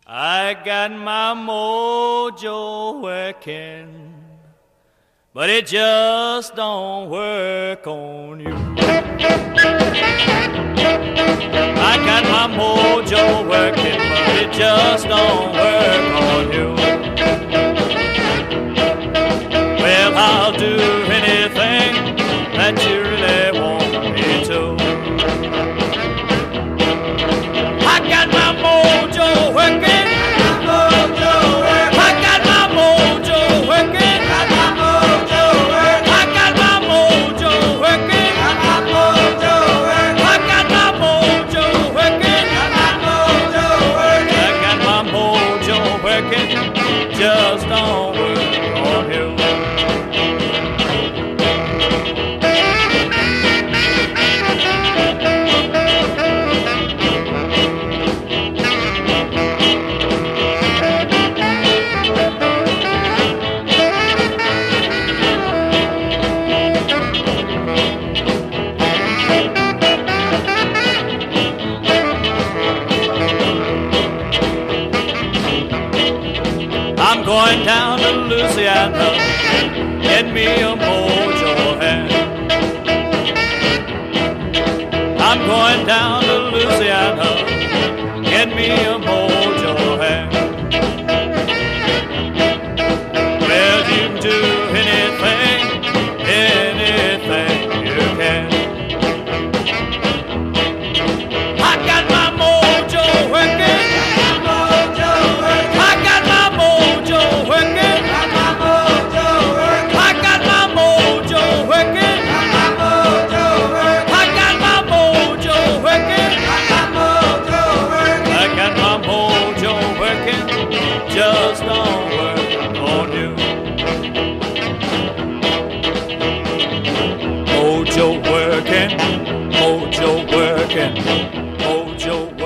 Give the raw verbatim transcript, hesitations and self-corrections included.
I got my mojo working, but it just don't work on you. I got my mojo working, but it just don't work on you. Well, I'll do anything that you really want me to. I got my mojo working. Just don't work on you. I'm going down to Louisiana, get me a mojo hand. I'm going down to Louisiana, get me a mojo hand. Well, you can do anything, anything you can. I got my mojo working. Just don't work on you. Mojo working, mojo working, mojo working.